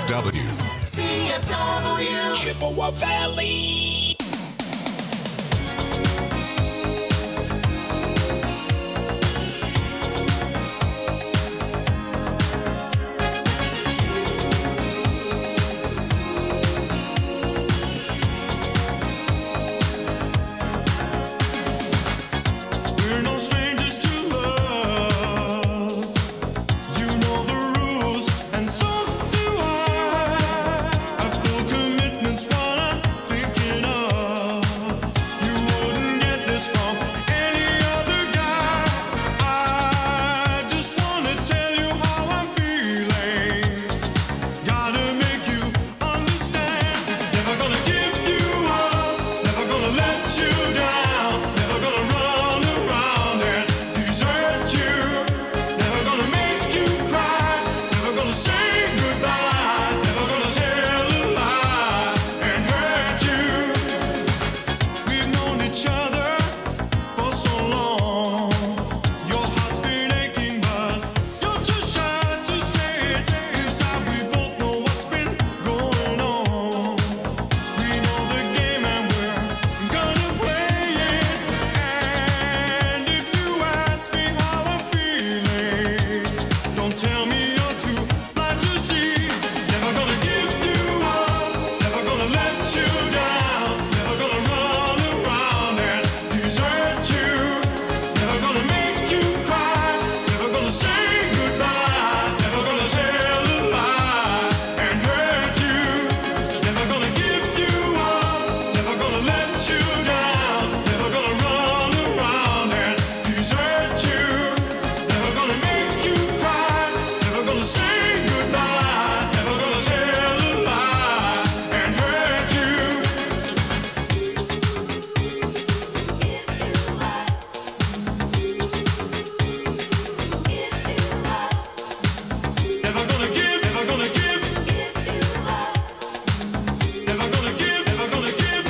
CFW. CFW. Chippewa Valley. We're no strangers to love. You know the rules, and so do I. I feel commitment's what I'm thinking of. You wouldn't get this from any other guy. I just wanna tell you how I'm feeling. Gotta make you understand. Never gonna give you up. Never gonna let you down. Never gonna run around and desert you. Never gonna make you cry. Never gonna say goodbye. Never gonna tell a lie and hurt you. We've known each other for so long. Your heart's been aching, but you're too shy to say it. Inside we both know what's been going on. We know the game and we're gonna play it. And if you ask me how I'm feeling, don't tell me you're too blind to see. Never gonna give you up. Never gonna let you down. Never gonna run around and desert you. Never gonna make you cry. Never gonna say goodbye. Never gonna tell a lie and hurt you. Never gonna give you up. Never gonna let you down. Never gonna run around and desert you. Never gonna make you cry. Never gonna say goodbye. Never gonna tell a lie and hurt you. Never gonna give, never gonna give. Never gonna give, never gonna give.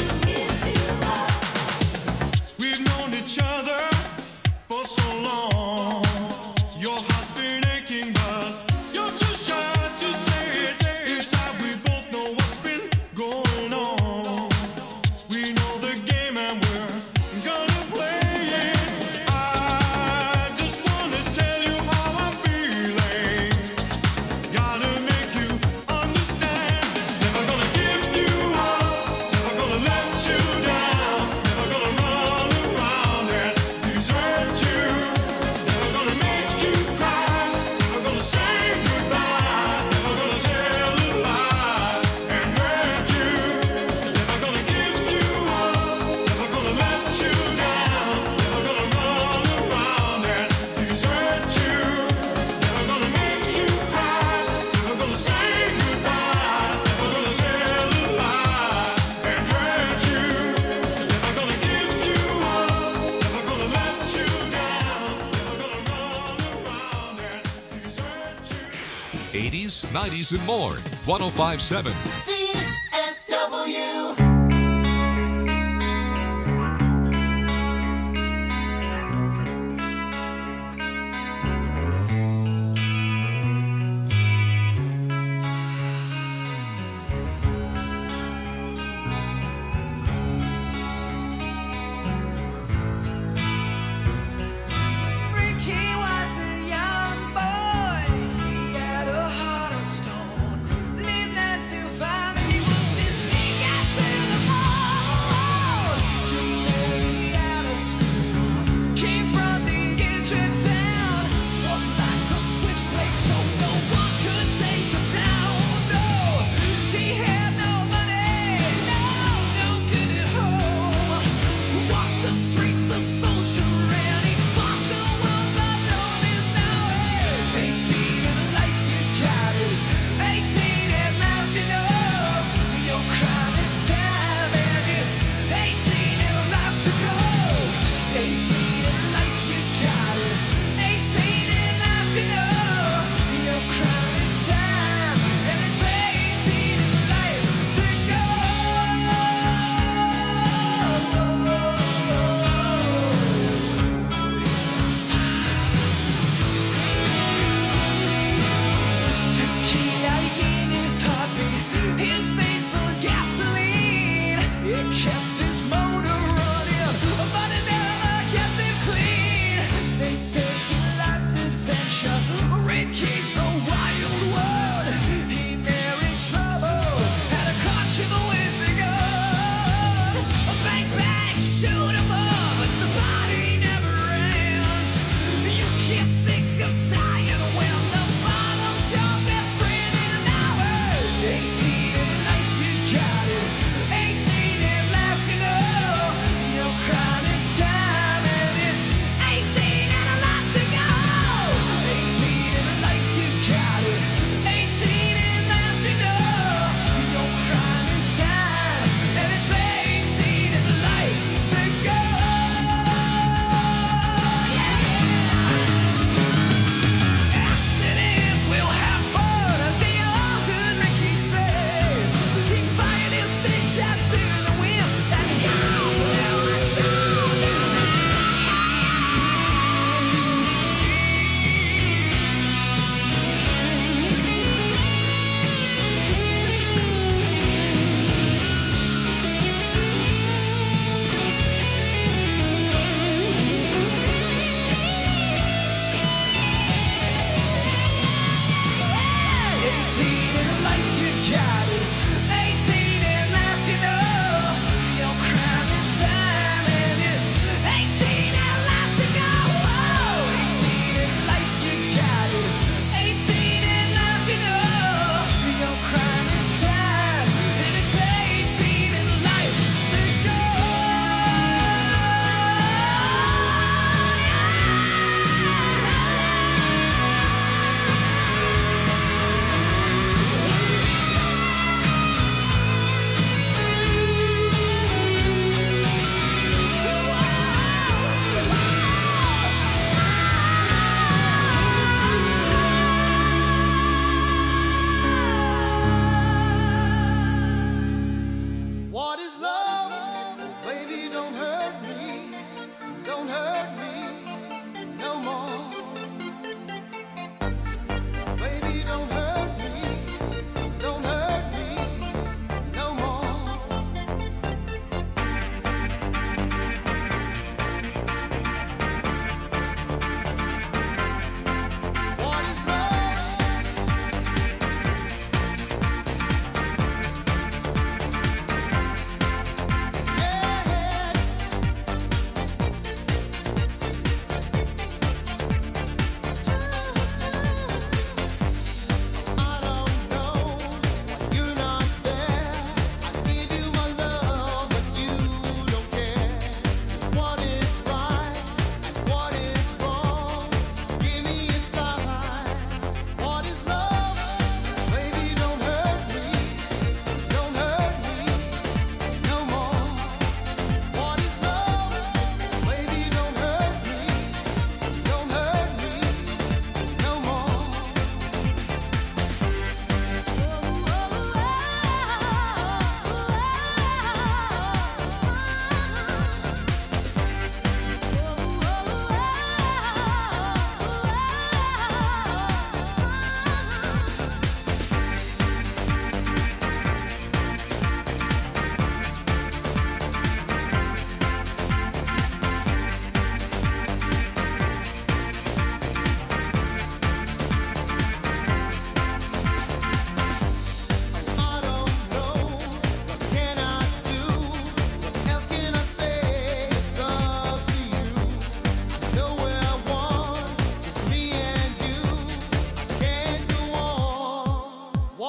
We've known each other for so long. Your heart's been aching, but you're too shy to say it. Inside we both know what's been going on. We know the game and we're gonna play it. I just wanna tell you how I'm feeling. Gotta make you understand. Never gonna give you up. Never gonna let you down. Never gonna run around and desert you. Never gonna make you cry. Never gonna say goodbye. Never gonna tell a lie and hurt you. Never gonna give you up. Never gonna let you down. Never gonna run around and desert you. Never gonna make you cry. Never gonna say goodbye. Never gonna tell a lie and hurt you. Never gonna give you up. Never gonna let you down. Never gonna run around and desert you. 80s, 90s, and more. 1057. CFW. Ricky was a young boy. He had a heart of stone. Lived not too far, and he walked his fingers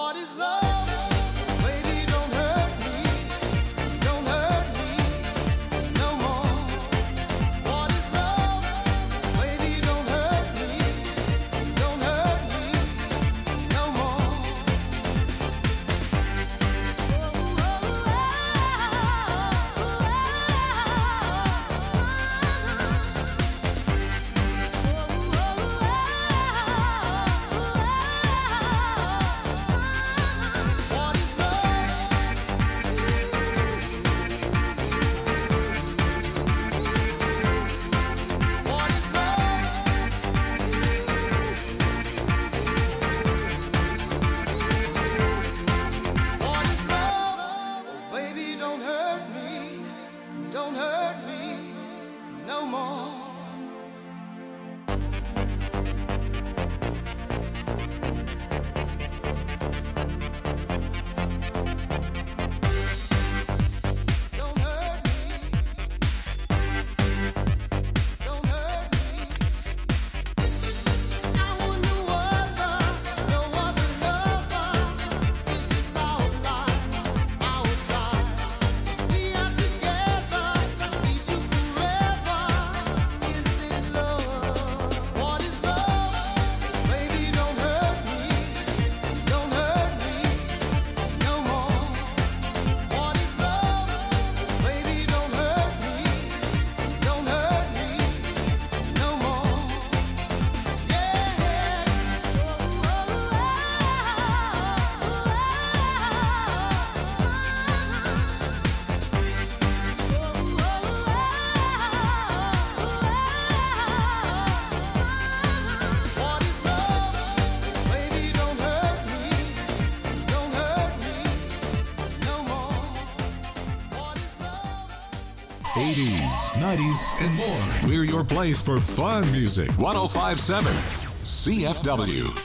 80s, 90s, and more. We're your place for fun music. 1057 CFW.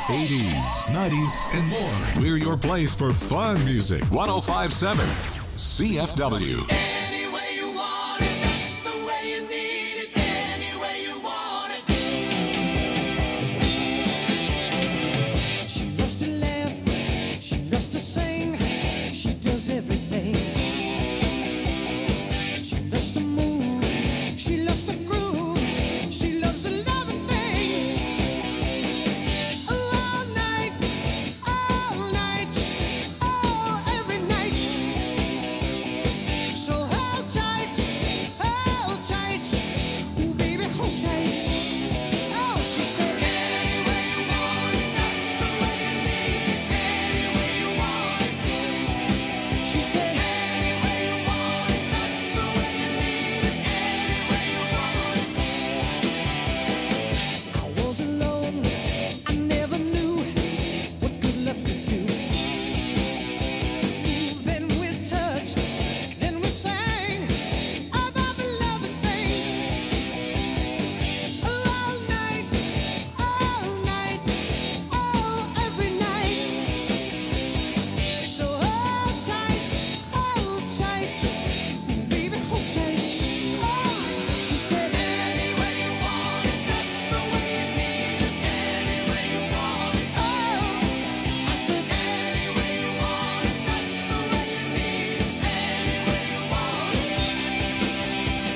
80s, 90s, and more. We're your place for fun music. 1057 CFW. Any way you want it, that's the way you need it. Any way you want it. She loves to laugh, she loves to sing, she does everything. She loves to move, she loves to groove, she loves a lot of things. All night, oh, every night. So hold tight, ooh baby, hold tight. Oh, she said, any way you want it, that's the way you need it. Any way you want it. She said, any way you want it, that's the way you need it. Any way you want it. I was alone, I never knew what good love could do. Then we touched, then we sang about the love and things. All night, oh, every night. So hold tight, baby, hold tight. Oh, she said, any way you want it, that's the way you need it. Any way you want it. Oh, I said, any way you want it, that's the way you need it. Any way you want it.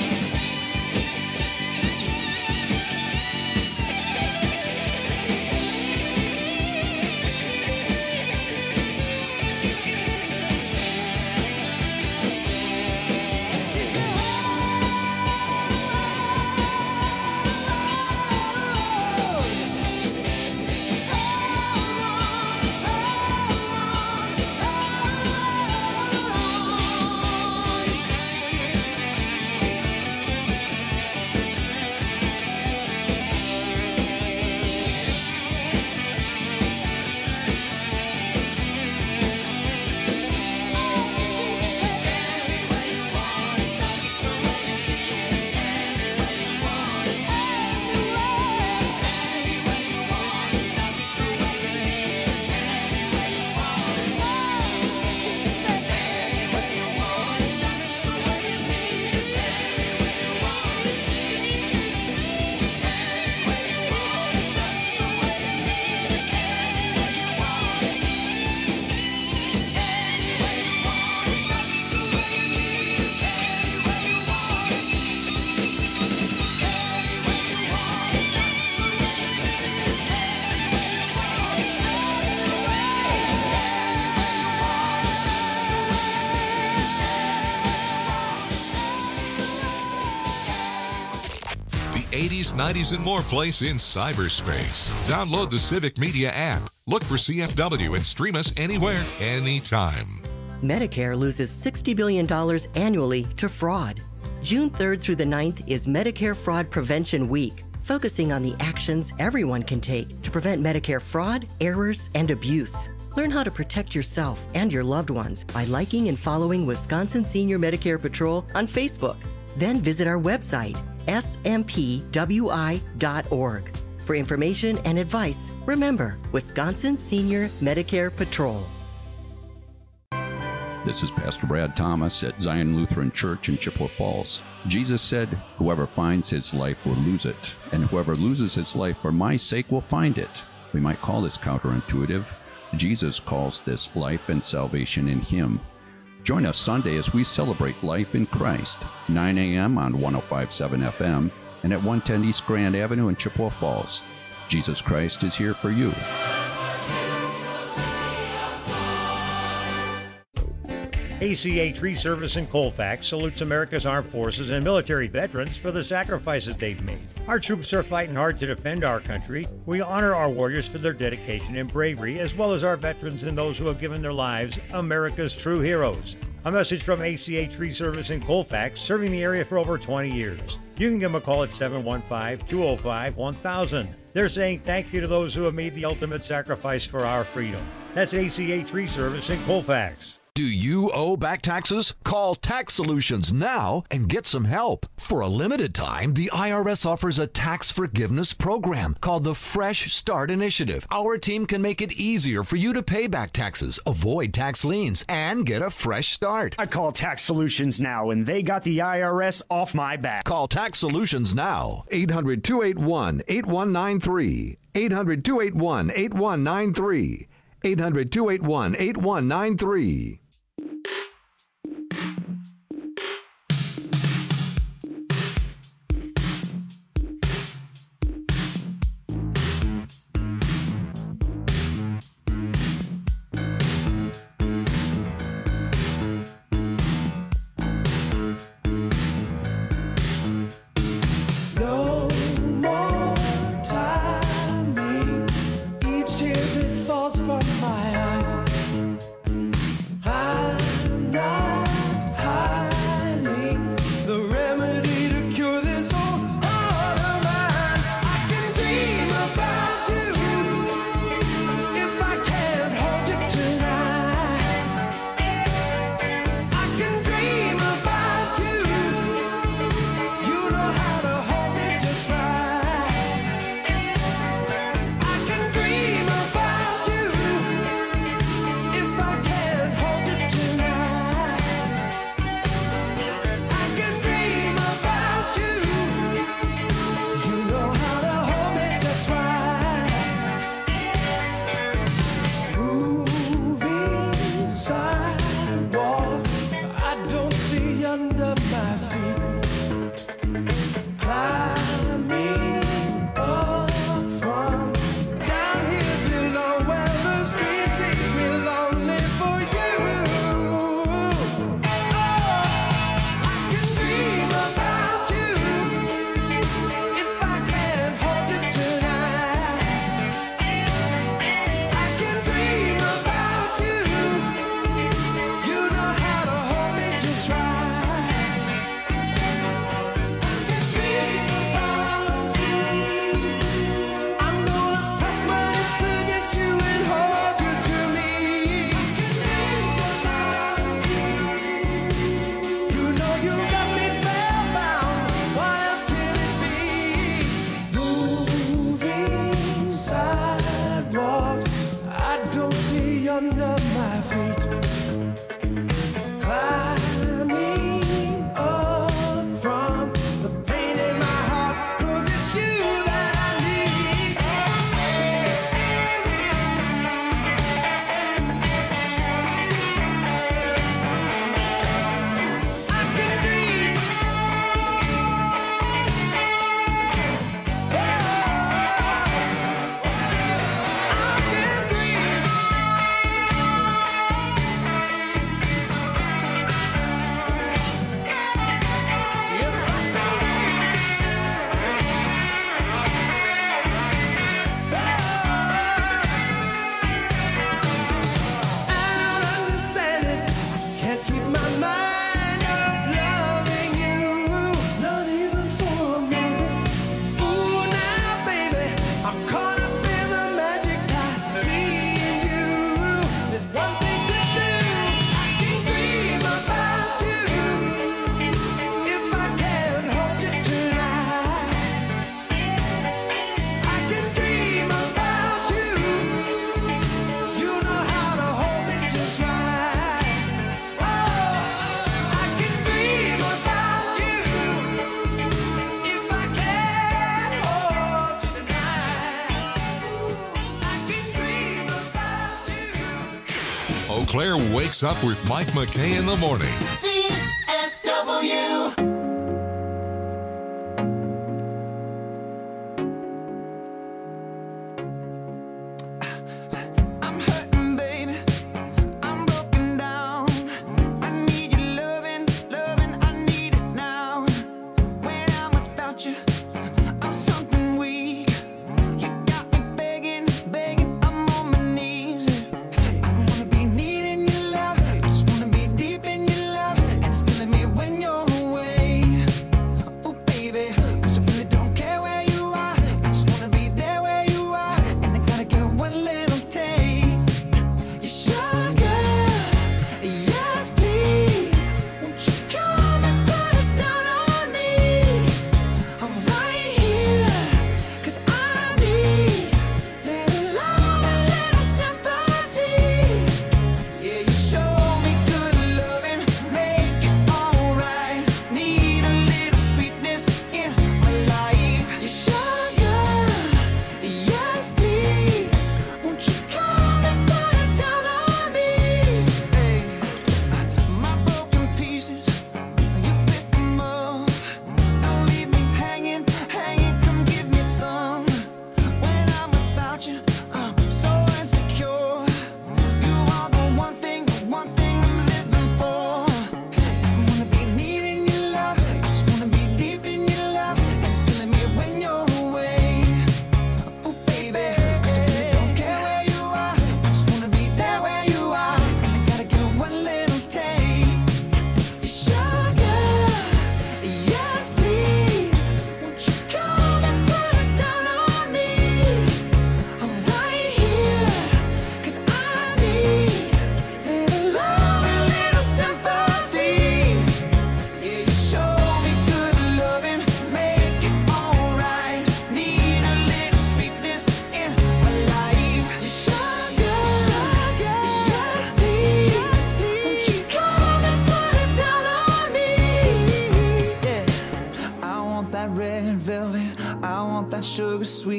She said, The 80s, 90s, and more place in cyberspace. Download the Civic Media app. Look for CFW and stream us anywhere, anytime. Medicare loses $60 billion annually to fraud. June 3rd through the 9th is Medicare Fraud Prevention Week, focusing on the actions everyone can take to prevent Medicare fraud, errors, and abuse. Learn how to protect yourself and your loved ones by liking and following Wisconsin Senior Medicare Patrol on Facebook. Then visit our website, smpwi.org. For information and advice, remember Wisconsin Senior Medicare Patrol. This is Pastor Brad Thomas at Zion Lutheran Church in Chippewa Falls. Jesus said, "Whoever finds his life will lose it, and whoever loses his life for my sake will find it." We might call this counterintuitive. Jesus calls this life and salvation in him. Join us Sunday as we celebrate life in Christ, 9 a.m. on 105.7 FM and at 110 East Grand Avenue in Chippewa Falls. Jesus Christ is here for you. ACA Tree Service in Colfax salutes America's armed forces and military veterans for the sacrifices they've made. Our troops are fighting hard to defend our country. We honor our warriors for their dedication and bravery, as well as our veterans and those who have given their lives, America's true heroes. A message from ACA Tree Service in Colfax, serving the area for over 20 years. You can give them a call at 715-205-1000. They're saying thank you to those who have made the ultimate sacrifice for our freedom. That's ACA Tree Service in Colfax. Do you owe back taxes? Call Tax Solutions now and get some help. For a limited time, the IRS offers a tax forgiveness program called the Fresh Start Initiative. Our team can make it easier for you to pay back taxes, avoid tax liens, and get a fresh start. I call Tax Solutions now, and they got the IRS off my back. Call Tax Solutions now. 800-281-8193. 800-281-8193. 800-281-8193. No more timing. Each tear that falls from my eyes. I'm not hiding the remedy to cure this old heart of mine. I can dream about you if I can't hold it tonight. I can dream about you. You know how to hold me just right. I can dream about you if I can't hold it tonight. I can dream about you. You know how to hold me just right. Moving sidewalk, I don't see under my feet. Climbing up from down here below where the street sees me lonely for you. Oh, I can dream about you if I can't hold it tonight. I can dream about you. You know how to hold me just right. I'm gonna press my lips against you and hold you to me. You know you got me spellbound. What else can it be? Moving sidewalks, I don't see under my feet. Climbing up from the pain in my heart, 'cause it's you that I need. I can dream. I can dream. I don't understand it. Can't keep my mind off loving you, not even for a minute. Ooh, now, baby, I'm caught up in the magic I see in you. There's one thing to do. I can dream about you if I can't hold you tonight. I can dream about you. You know how to hold me just right. Oh, I can dream about you if I can't hold you tonight. I can dream about you. Eau Claire wakes up with Mike McKay in the morning. CFW. I'm hurting, baby. I'm broken down. I need your loving, I need it now. When I'm without you, I'm something weak. You got me begging, I'm on my knees. I wanna be needing your love. I just wanna be deep in your love. And it's killing me when you're away.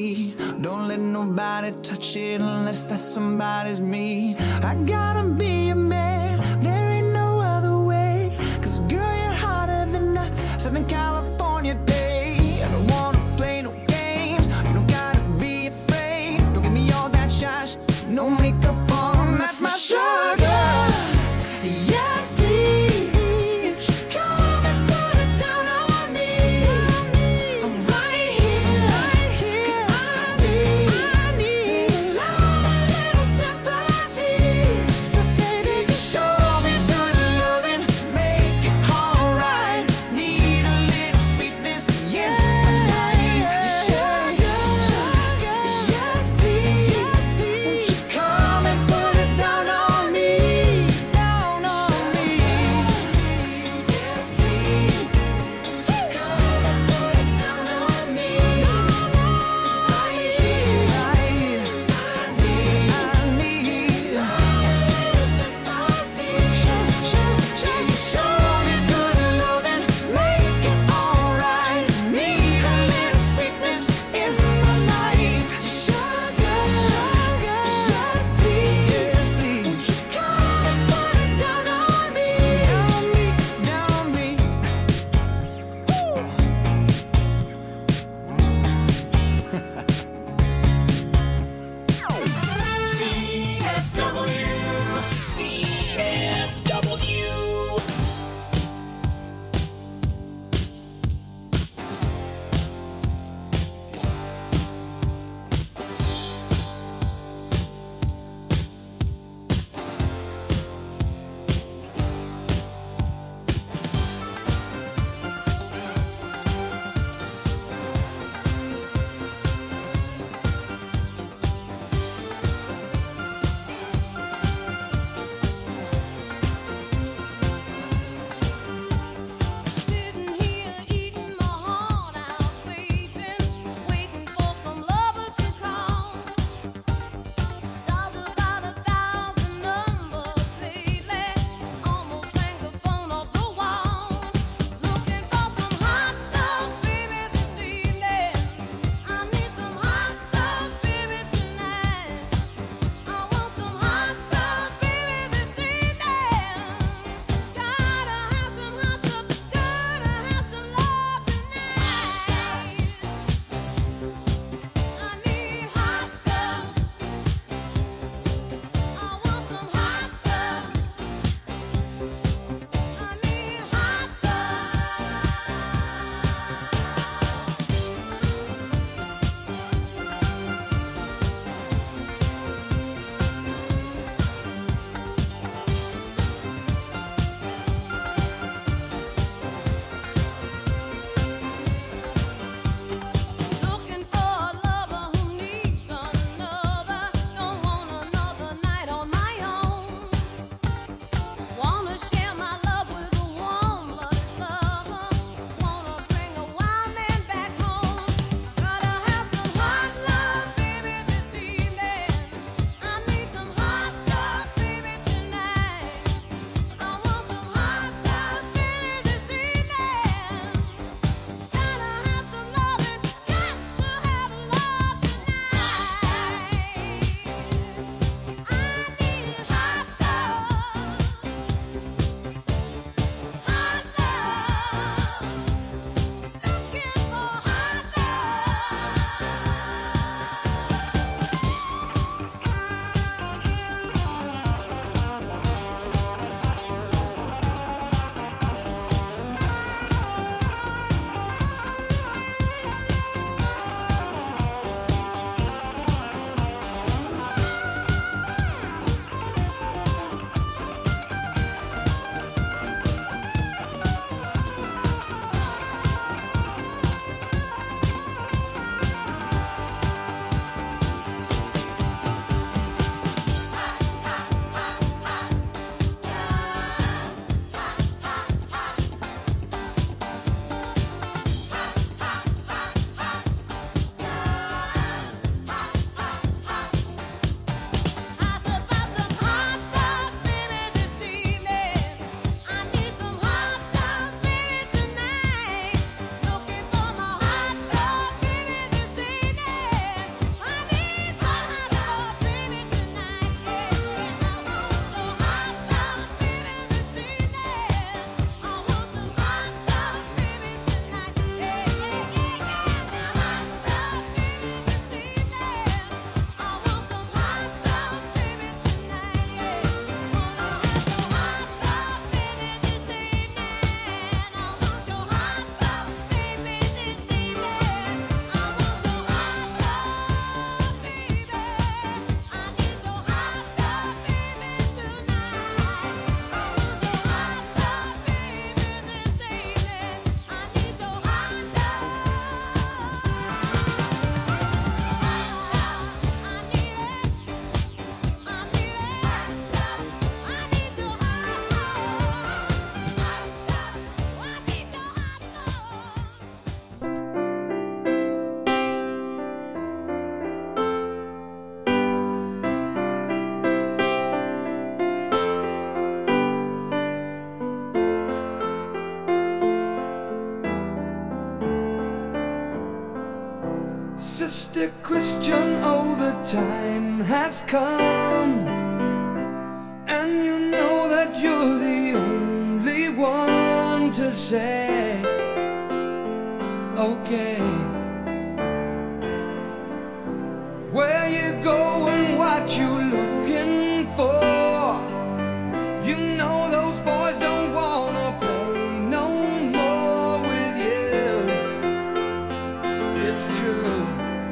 be. Don't let nobody touch it unless that somebody's me. I gotta be a man, there ain't no other way. 'Cause girl, you're hotter than a Southern California day. I don't wanna play no games, you don't gotta be afraid. Don't give me all that shy, no makeup on, that's my sugar. Yes, please, come and put it down on me. I'm right here, 'cause I need love, a little sympathy. So baby, just show me good loving, make it alright. Need a little Sister Christian, oh, the time has come, and you know that you're the only one to say, okay. Where you going, what you looking for? You know those boys don't wanna play no more with you. It's true.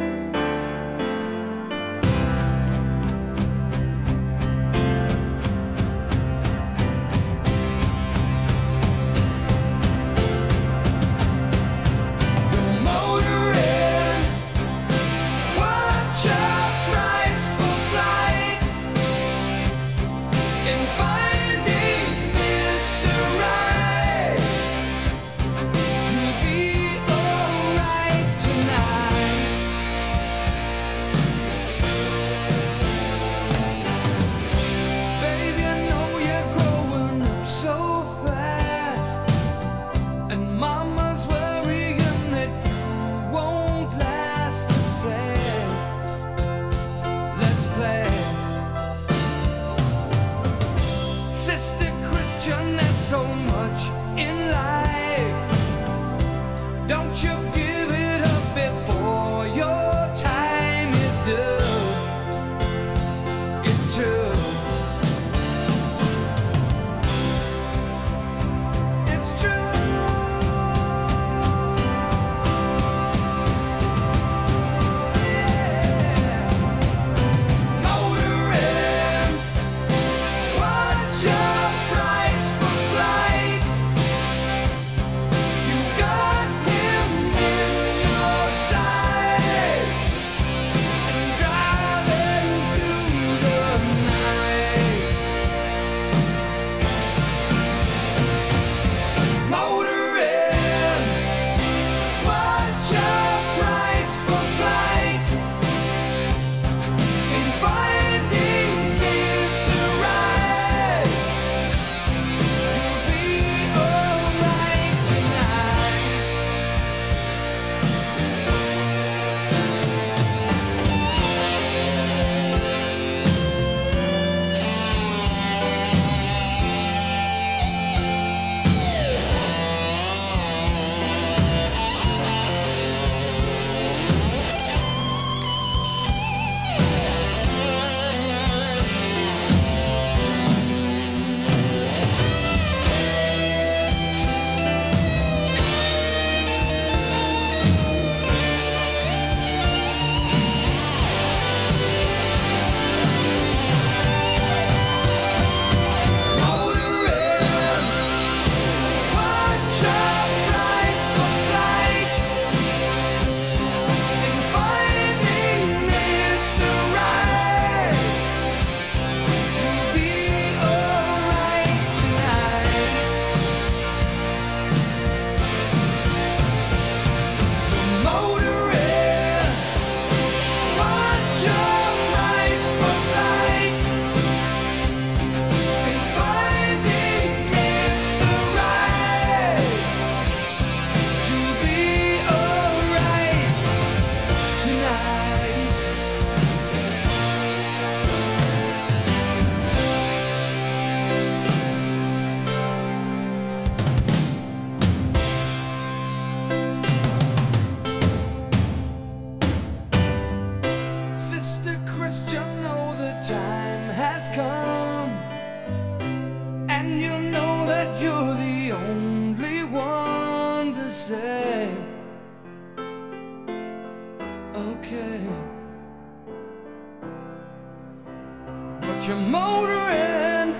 You're motoring,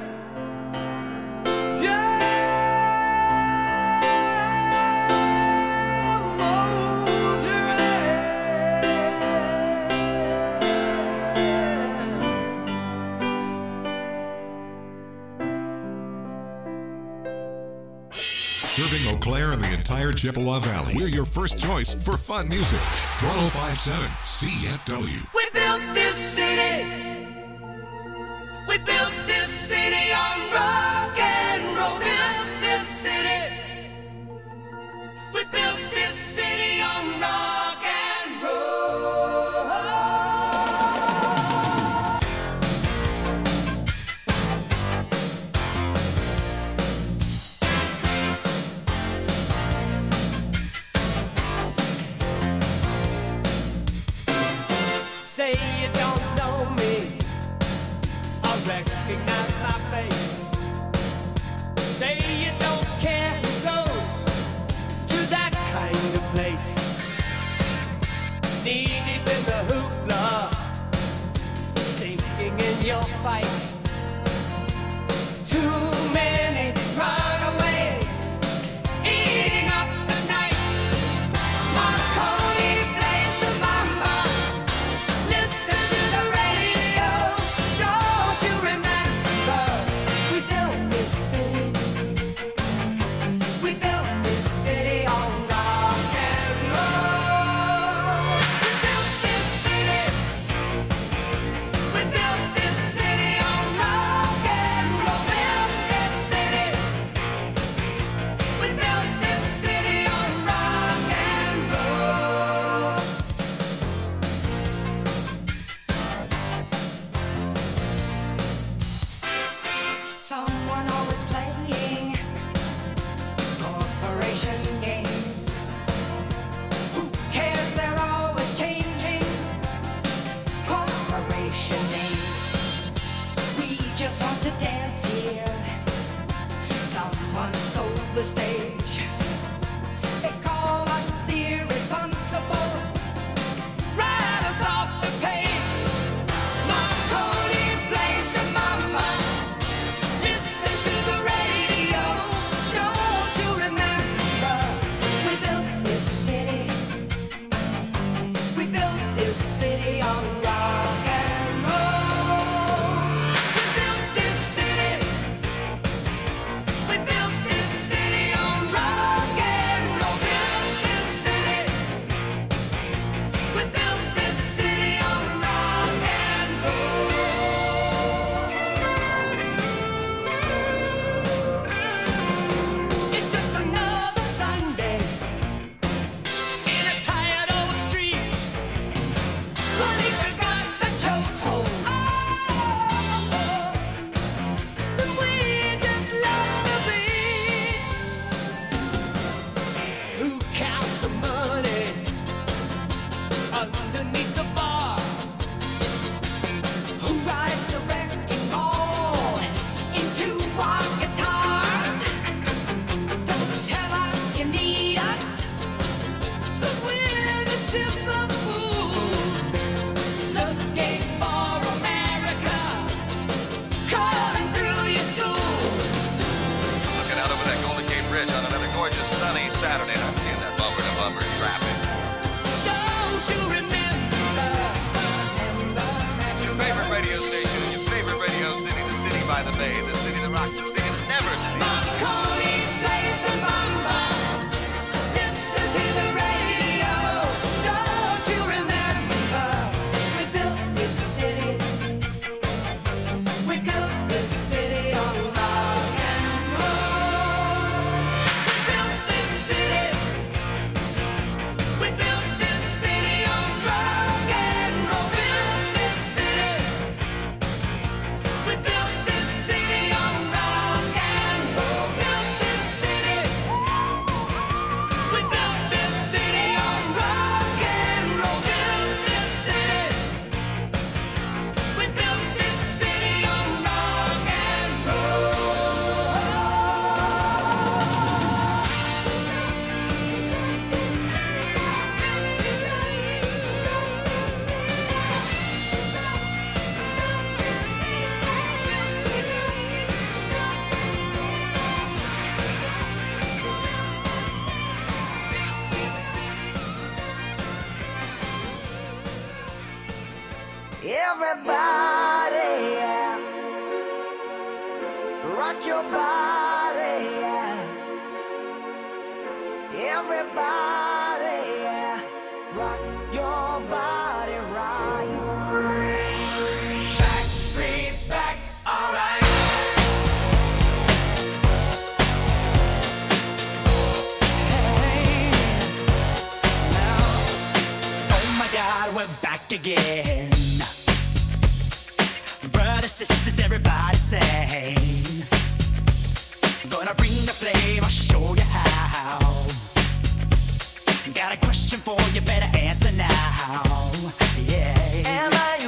yeah, Serving Eau Claire and the entire Chippewa Valley. We're your first choice for fun music. 1057 CFW. We built this city. We built this city on rock and roll. Built this city. We built this city on rock and roll. you don't know me or recognize my face. Say you don't care who goes to that kind of place. Knee deep in the hoopla, sinking in your fight. Too many runaways eating up the night. Marconi plays the mama. Listen to the radio. Don't you remember we built this city? We built this city on rock and roll. We built this city. We built this city on rock and roll. Built this city. We built this city on rock and roll. Someone always playing corporation games. Who cares? They're always changing corporation names. We just want to dance here. Someone stole the stage. They call us irresponsible. Write us off the page. Marconi plays the mama. Listen to the radio. Don't you remember we built this city? We built this city on rock and roll. We built this city. We built this city on rock and roll. Built this city. We built this city on rock and roll. It's just another Sunday in a tired old street. Police have got the chokehold. And we just lost the beat. Who counts the money underneath the bar? Who rides the wrecking ball into our guitars? Don't tell us you need us, 'cause we're the simple fools looking for America, crawling through your schools. Looking out over that Golden Gate Bridge on another gorgeous sunny Saturday night, seeing that bumper-to-bumper traffic. Don't you remember? It's your favorite radio station, your favorite radio city, the city by the bay, the city that rocks, the city that never sleeps. Marconi plays the mama. Listen to the radio. Don't you remember we built this city? We built this city on rock and roll. We built this city. We built this city on rock and roll. Built this city. We built this city on rock and roll. Built this city. We built this city on rock and roll. Built this city. We built this city on rock and roll. Everybody, yeah. Rock your body, yeah. Everybody, yeah. Rock your body right. Back streets back, alright. Hey, now, oh my God, we're back again. Brothers, sisters, everybody sing. Gonna bring the flame, I'll show you how. Got a question for you, better answer now. Yeah. Am I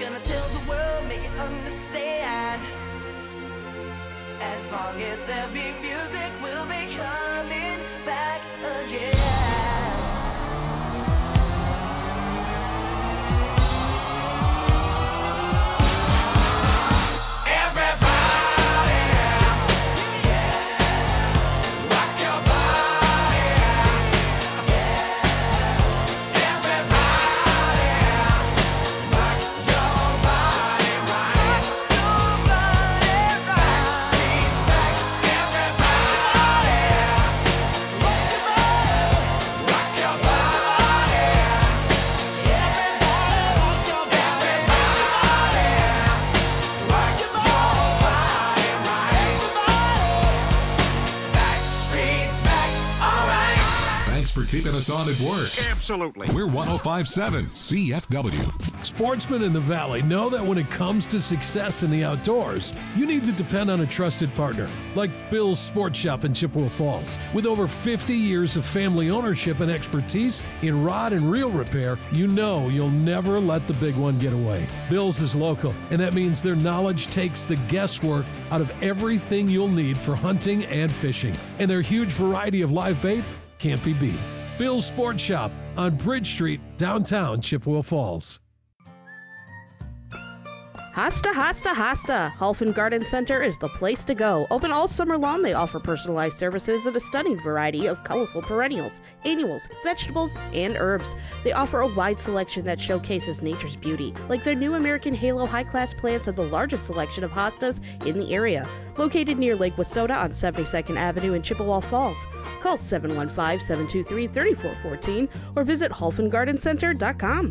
Gonna tell the world, make it understand. As long as there be music, we'll be coming back again. For keeping us on at work. Absolutely. We're 105.7 CFW. Sportsmen in the Valley know that when it comes to success in the outdoors, you need to depend on a trusted partner like Bill's Sports Shop in Chippewa Falls. With over 50 years of family ownership and expertise in rod and reel repair, you know you'll never let the big one get away. Bill's is local, and that means their knowledge takes the guesswork out of everything you'll need for hunting and fishing. And their huge variety of live bait can't be beat. Bill's Sports Shop on Bridge Street, downtown Chippewa Falls. Hasta, Hasta, Hasta. Halfin Garden Center is the place to go. Open all summer long, they offer personalized services and a stunning variety of colorful perennials, annuals, vegetables, and herbs. They offer a wide selection that showcases nature's beauty, like their new American Halo high-class plants and the largest selection of hostas in the area. Located near Lake Wissota on 72nd Avenue in Chippewa Falls. Call 715-723-3414 or visit halfingardencenter.com.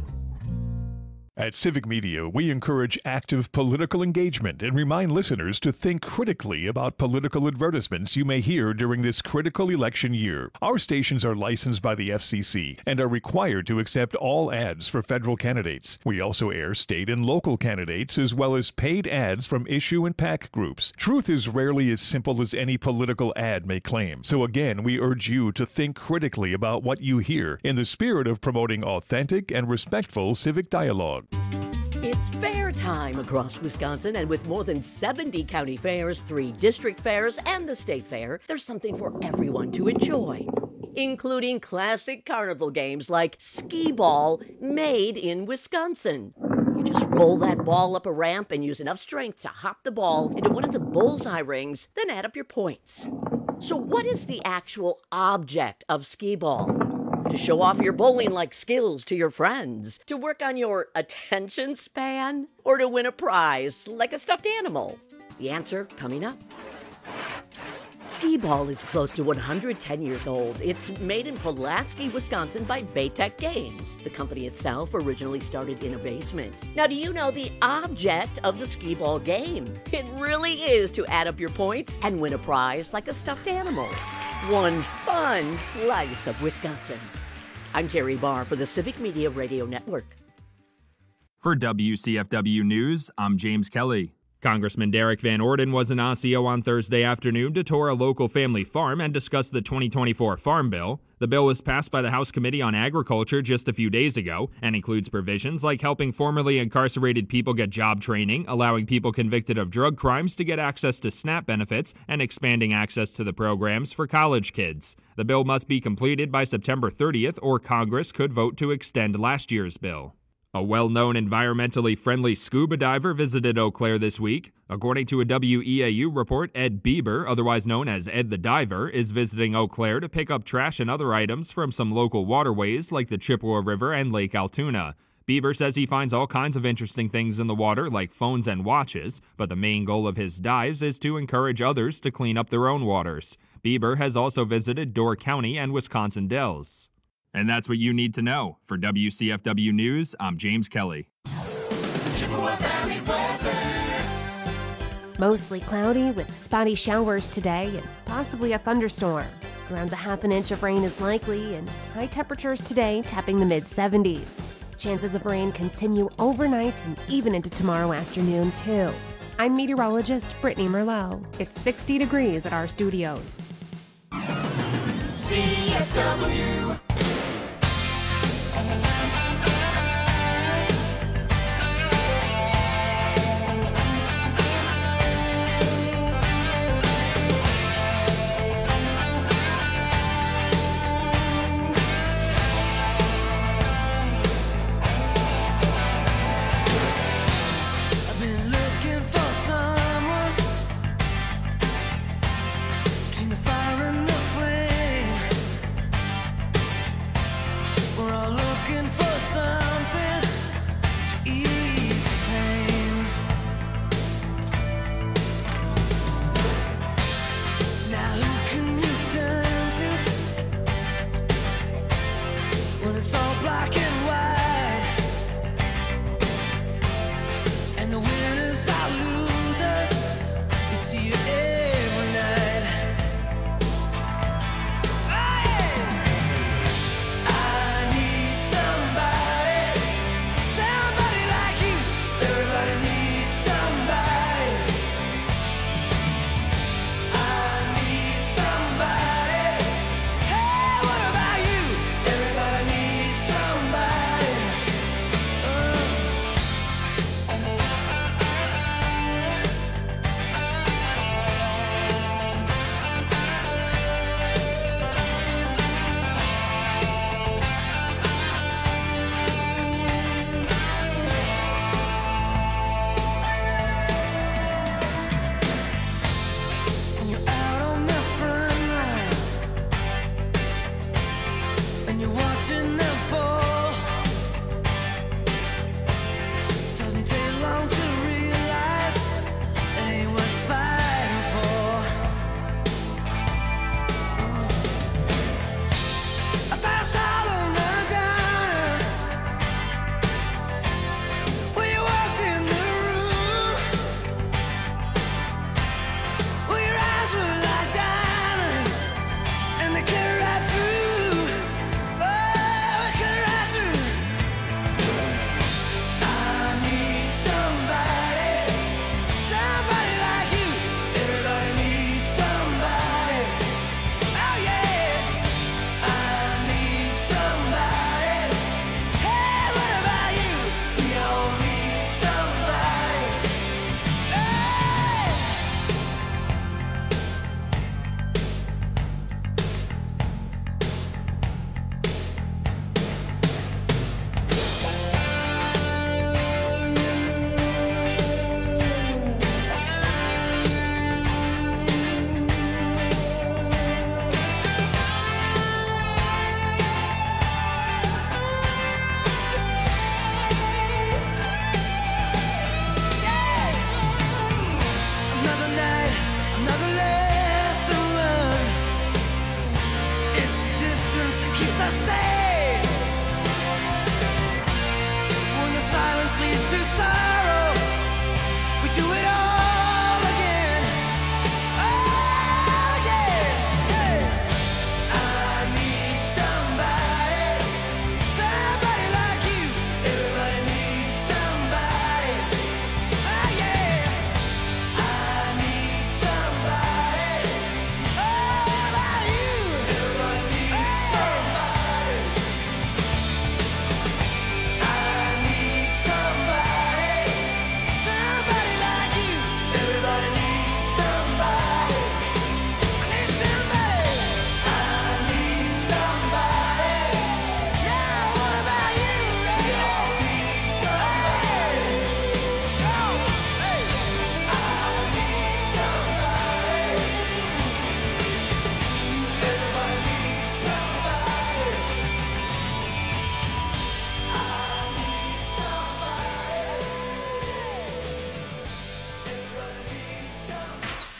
At Civic Media, we encourage active political engagement and remind listeners to think critically about political advertisements you may hear during this critical election year. Our stations are licensed by the FCC and are required to accept all ads for federal candidates. We also air state and local candidates as well as paid ads from issue and PAC groups. Truth is rarely as simple as any political ad may claim. So again, we urge you to think critically about what you hear in the spirit of promoting authentic and respectful civic dialogue. It's fair time across Wisconsin, and with more than 70 county fairs, 3 district fairs, and the state fair, there's something for everyone to enjoy, including classic carnival games like skee ball, made in Wisconsin. You just roll that ball up a ramp and use enough strength to hop the ball into one of the bullseye rings, then add up your points. So what is the actual object of skee ball? To show off your bowling-like skills to your friends? To work on your attention span? Or to win a prize like a stuffed animal? The answer coming up. Skee ball is close to 110 years old. It's made in Pulaski, Wisconsin by Baytech Games. The company itself originally started in a basement. Now, do you know the object of the skee ball game? It really is to add up your points and win a prize like a stuffed animal. One fun slice of Wisconsin. I'm Terry Barr for the Civic Media Radio Network. For WCFW News, I'm James Kelly. Congressman Derek Van Orden was in Osseo on Thursday afternoon to tour a local family farm and discuss the 2024 Farm Bill. The bill was passed by the House Committee on Agriculture just a few days ago and includes provisions like helping formerly incarcerated people get job training, allowing people convicted of drug crimes to get access to SNAP benefits, and expanding access to the programs for college kids. The bill must be completed by September 30th, or Congress could vote to extend last year's bill. A well-known environmentally friendly scuba diver visited Eau Claire this week. According to a WEAU report, Ed Bieber, otherwise known as Ed the Diver, is visiting Eau Claire to pick up trash and other items from some local waterways like the Chippewa River and Lake Altoona. Bieber says he finds all kinds of interesting things in the water, like phones and watches, but the main goal of his dives is to encourage others to clean up their own waters. Bieber has also visited Door County and Wisconsin Dells. And that's what you need to know. For WCFW News, I'm James Kelly. Chippewa Valley weather. Mostly cloudy with spotty showers today and possibly a thunderstorm. Around a half an inch of rain is likely, and high temperatures today tapping the mid-70s. Chances of rain continue overnight and even into tomorrow afternoon, too. I'm meteorologist Brittany Merlot. It's 60 degrees at our studios. CFW.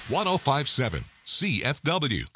1057 CFW.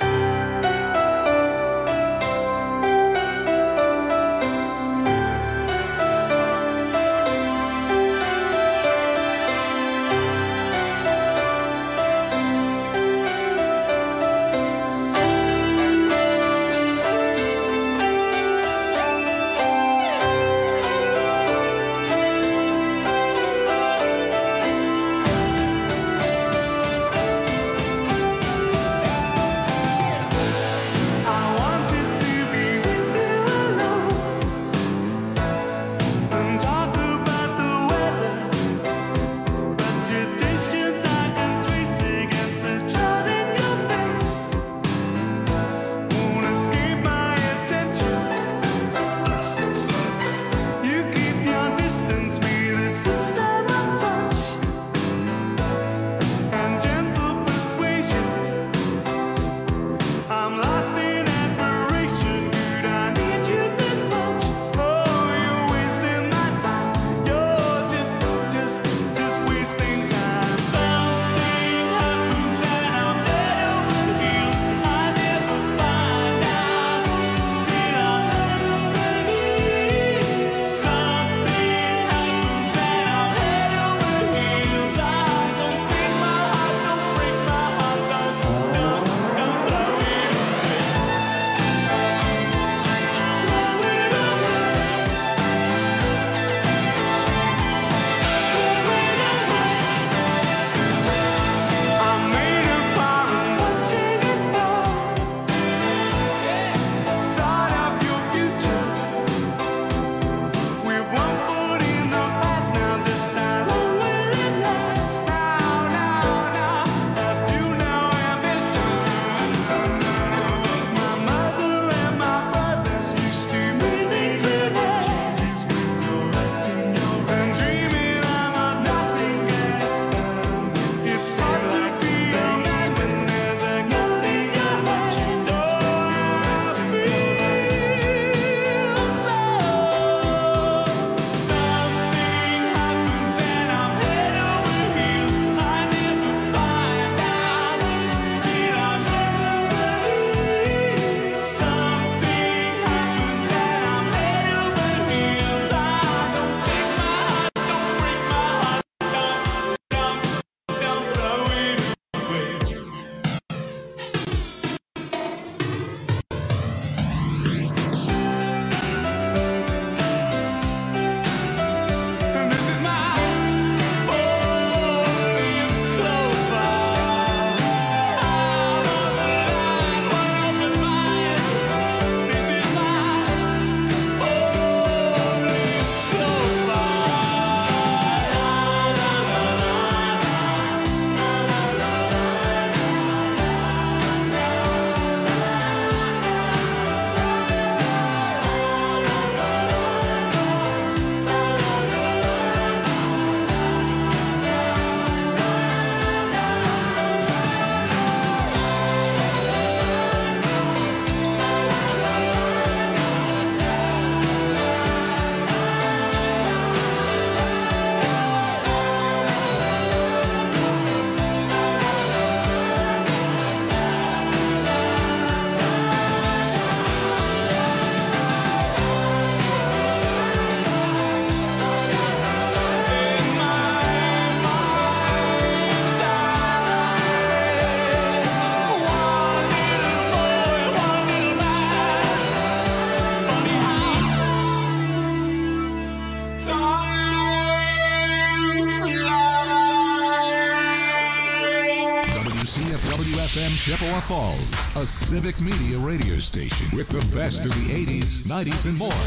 WFM Chippewa Falls, a civic media radio station with the best of the 80s, 90s, and more.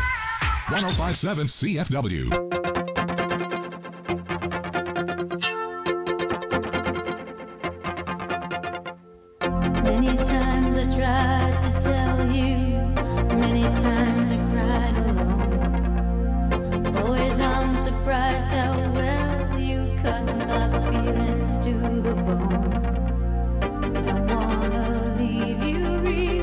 1057 CFW. Many times I tried to tell you, many times I cried alone. Always I'm surprised how well you cut my feelings to the bone.